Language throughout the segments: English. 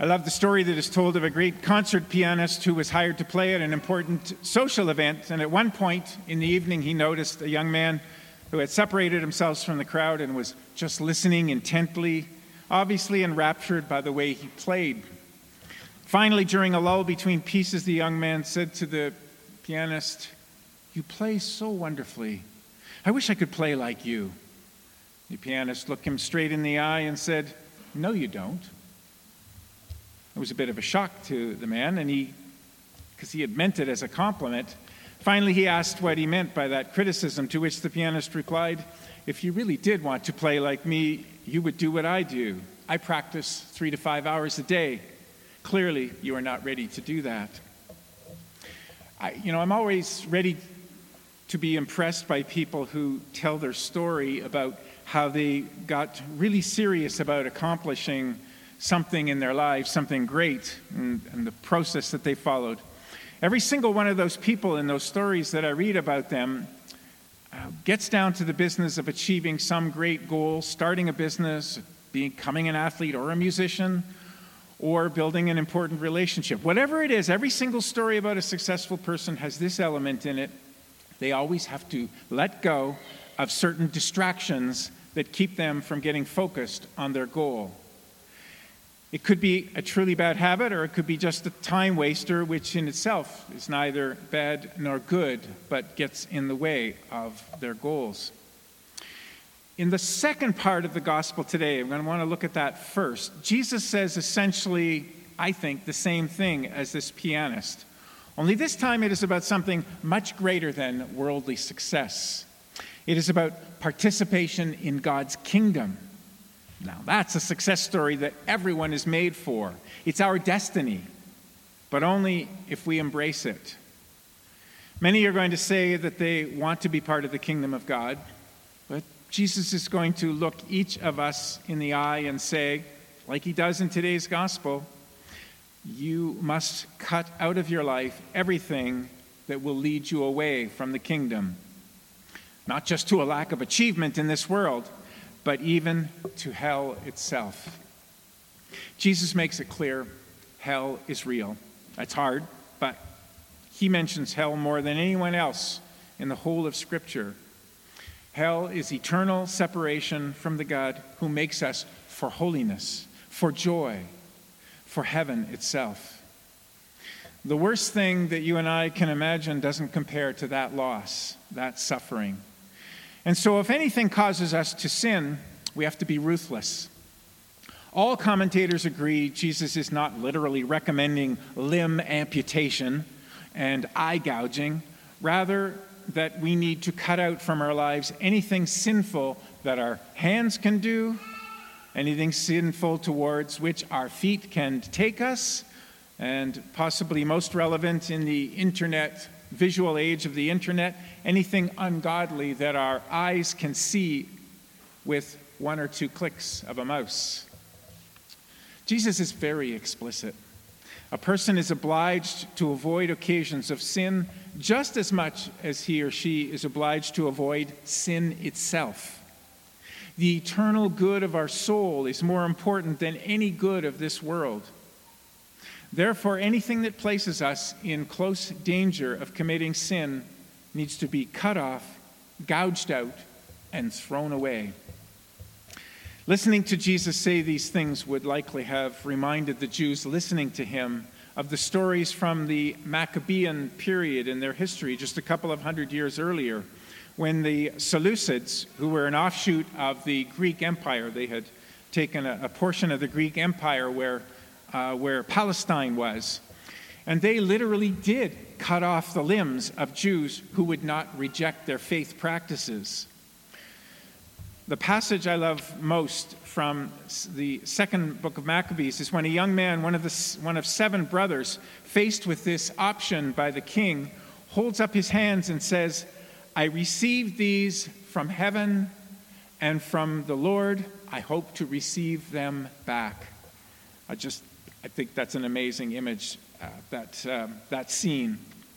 I love the story that is told of a great concert pianist who was hired to play at an important social event. And at one point in the evening, he noticed a young man who had separated himself from the crowd and was just listening intently, obviously enraptured by the way he played. Finally, during a lull between pieces, the young man said to the pianist, "You play so wonderfully. I wish I could play like you." The pianist looked him straight in the eye and said, "No, you don't." It was a bit of a shock to the man, because he had meant it as a compliment. Finally, he asked what he meant by that criticism, to which the pianist replied, "If you really did want to play like me, you would do what I do. I practice 3 to 5 hours a day. Clearly, you are not ready to do that." I'm always ready to be impressed by people who tell their story about how they got really serious about accomplishing something in their lives, something great, and the process that they followed. Every single one of those people in those stories that I read about them gets down to the business of achieving some great goal, starting a business, becoming an athlete or a musician, or building an important relationship. Whatever it is, every single story about a successful person has this element in it. They always have to let go of certain distractions that keep them from getting focused on their goal. It could be a truly bad habit, or it could be just a time waster, which in itself is neither bad nor good, but gets in the way of their goals. In the second part of the gospel today, I'm going to want to look at that first. Jesus says essentially, I think, the same thing as this pianist. Only this time it is about something much greater than worldly success. It is about participation in God's kingdom. Now, that's a success story that everyone is made for. It's our destiny, but only if we embrace it. Many are going to say that they want to be part of the kingdom of God, but Jesus is going to look each of us in the eye and say, like he does in today's gospel, you must cut out of your life everything that will lead you away from the kingdom. Not just to a lack of achievement in this world, but even to hell itself. Jesus makes it clear hell is real. That's hard, but he mentions hell more than anyone else in the whole of Scripture. Hell is eternal separation from the God who makes us for holiness, for joy, for heaven itself. The worst thing that you and I can imagine doesn't compare to that loss, that suffering. And so if anything causes us to sin, we have to be ruthless. All commentators agree Jesus is not literally recommending limb amputation and eye gouging, rather that we need to cut out from our lives anything sinful that our hands can do, anything sinful towards which our feet can take us, and possibly most relevant in the visual age of the internet, anything ungodly that our eyes can see with 1 or 2 clicks of a mouse. Jesus is very explicit. A person is obliged to avoid occasions of sin just as much as he or she is obliged to avoid sin itself. The eternal good of our soul is more important than any good of this world. Therefore, anything that places us in close danger of committing sin needs to be cut off, gouged out, and thrown away. Listening to Jesus say these things would likely have reminded the Jews listening to him of the stories from the Maccabean period in their history just a couple of hundred years earlier, when the Seleucids, who were an offshoot of the Greek Empire, they had taken a portion of the Greek Empire where Palestine was. And they literally did cut off the limbs of Jews who would not reject their faith practices. The passage I love most from the second book of Maccabees is when a young man, one of 7 brothers, faced with this option by the king, holds up his hands and says, "I received these from heaven and from the Lord. I hope to receive them back." I think that's an amazing image, that scene.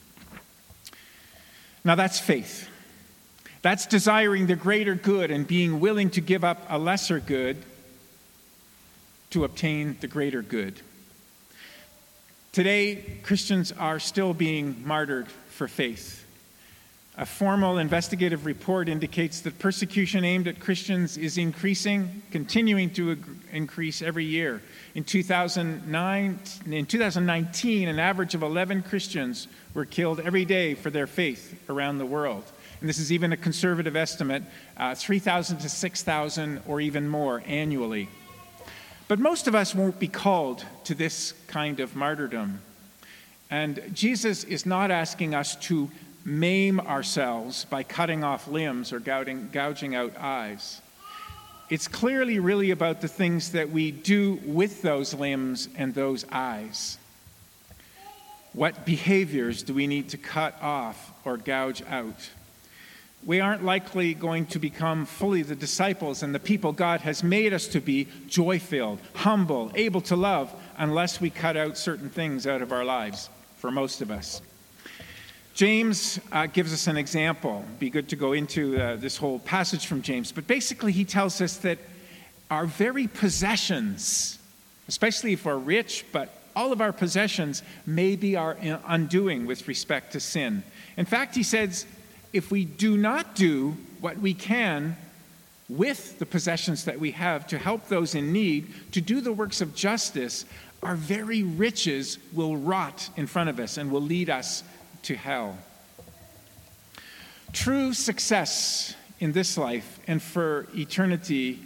Now that's faith. That's desiring the greater good and being willing to give up a lesser good to obtain the greater good. Today, Christians are still being martyred for faith. A formal investigative report indicates that persecution aimed at Christians is increasing, continuing to increase every year. In 2019, an average of 11 Christians were killed every day for their faith around the world. And this is even a conservative estimate, 3,000 to 6,000 or even more annually. But most of us won't be called to this kind of martyrdom. And Jesus is not asking us to maim ourselves by cutting off limbs or gouging out eyes. It's clearly really about the things that we do with those limbs and those eyes. What behaviors do we need to cut off or gouge out? We aren't likely going to become fully the disciples and the people God has made us to be, joy-filled, humble, able to love, unless we cut out certain things out of our lives, for most of us. James gives us an example. It'd be good to go into this whole passage from James. But basically, he tells us that our very possessions, especially if we're rich, but all of our possessions may be our undoing with respect to sin. In fact, he says, if we do not do what we can with the possessions that we have to help those in need, to do the works of justice, our very riches will rot in front of us and will lead us to hell. True success in this life and for eternity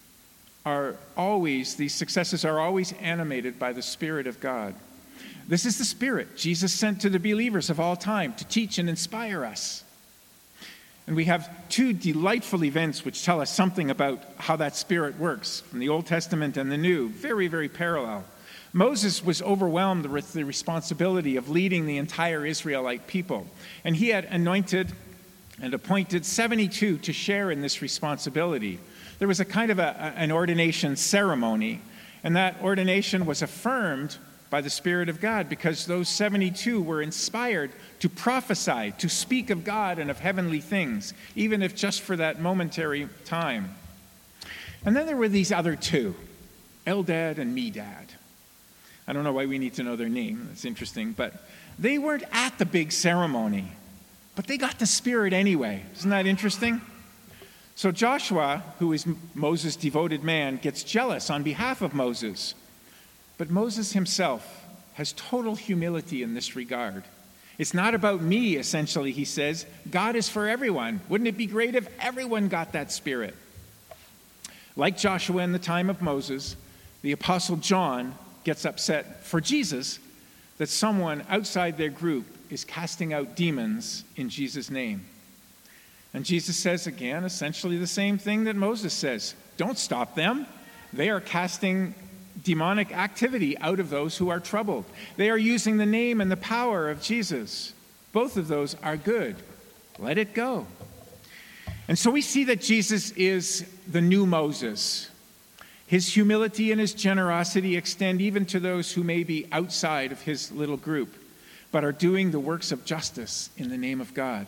these successes are always animated by the Spirit of God. This is the Spirit Jesus sent to the believers of all time to teach and inspire us. And we have two delightful events which tell us something about how that Spirit works from the Old Testament and the New, very, very parallel. Moses was overwhelmed with the responsibility of leading the entire Israelite people. And he had anointed and appointed 72 to share in this responsibility. There was a kind of an ordination ceremony, and that ordination was affirmed by the Spirit of God because those 72 were inspired to prophesy, to speak of God and of heavenly things, even if just for that momentary time. And then there were these other two, Eldad and Medad. I don't know why we need to know their name. That's interesting. But they weren't at the big ceremony, but they got the Spirit anyway. Isn't that interesting? So Joshua, who is Moses' devoted man, gets jealous on behalf of Moses. But Moses himself has total humility in this regard. It's not about me, essentially, he says. God is for everyone. Wouldn't it be great if everyone got that Spirit? Like Joshua in the time of Moses, the Apostle John gets upset for Jesus that someone outside their group is casting out demons in Jesus' name. And Jesus says again, essentially the same thing that Moses says. Don't stop them. They are casting demonic activity out of those who are troubled. They are using the name and the power of Jesus. Both of those are good. Let it go. And so we see that Jesus is the new Moses. His humility and his generosity extend even to those who may be outside of his little group, but are doing the works of justice in the name of God.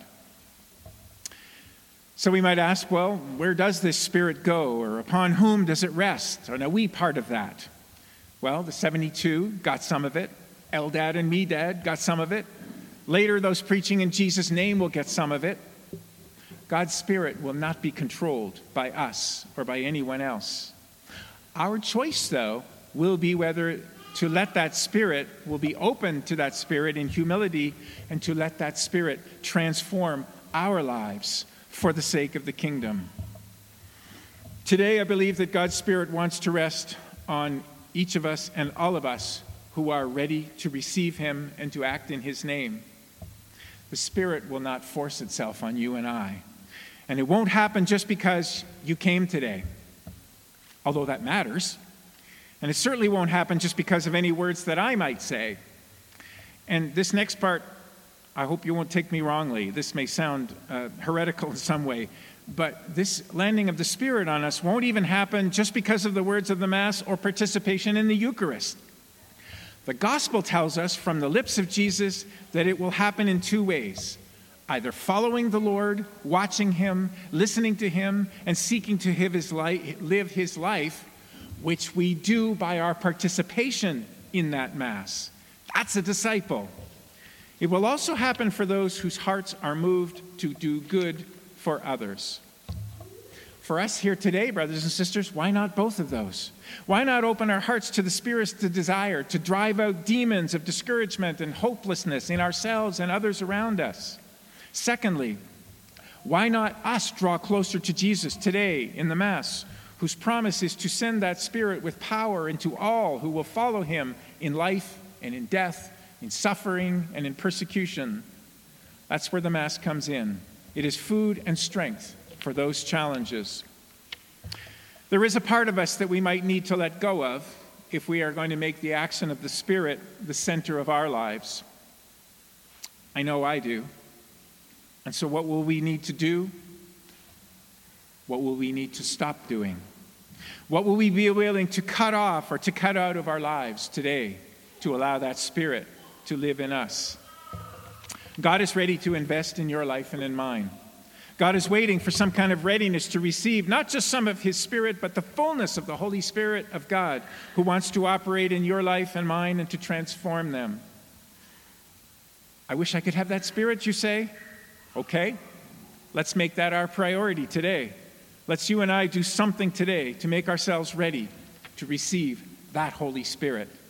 So we might ask, well, where does this Spirit go, or upon whom does it rest? Are we part of that? Well, the 72 got some of it. Eldad and Medad got some of it. Later, those preaching in Jesus' name will get some of it. God's Spirit will not be controlled by us or by anyone else. Our choice, though, will be whether to let that Spirit, will be open to that Spirit in humility, and to let that Spirit transform our lives for the sake of the kingdom. Today, I believe that God's Spirit wants to rest on each of us and all of us who are ready to receive him and to act in his name. The Spirit will not force itself on you and I. And it won't happen just because you came today, although that matters. And it certainly won't happen just because of any words that I might say. And this next part, I hope you won't take me wrongly. This may sound heretical in some way, but this landing of the Spirit on us won't even happen just because of the words of the Mass or participation in the Eucharist. The Gospel tells us from the lips of Jesus that it will happen in two ways: either following the Lord, watching him, listening to him, and seeking to live his life, which we do by our participation in that Mass. That's a disciple. It will also happen for those whose hearts are moved to do good for others. For us here today, brothers and sisters, why not both of those? Why not open our hearts to the Spirit's desire to drive out demons of discouragement and hopelessness in ourselves and others around us? Secondly, why not us draw closer to Jesus today in the Mass, whose promise is to send that Spirit with power into all who will follow him in life and in death, in suffering and in persecution? That's where the Mass comes in. It is food and strength for those challenges. There is a part of us that we might need to let go of if we are going to make the action of the Spirit the center of our lives. I know I do. And so what will we need to do? What will we need to stop doing? What will we be willing to cut off or to cut out of our lives today to allow that Spirit to live in us? God is ready to invest in your life and in mine. God is waiting for some kind of readiness to receive not just some of his Spirit, but the fullness of the Holy Spirit of God, who wants to operate in your life and mine and to transform them. I wish I could have that Spirit, you say? Okay, let's make that our priority today. Let's you and I do something today to make ourselves ready to receive that Holy Spirit.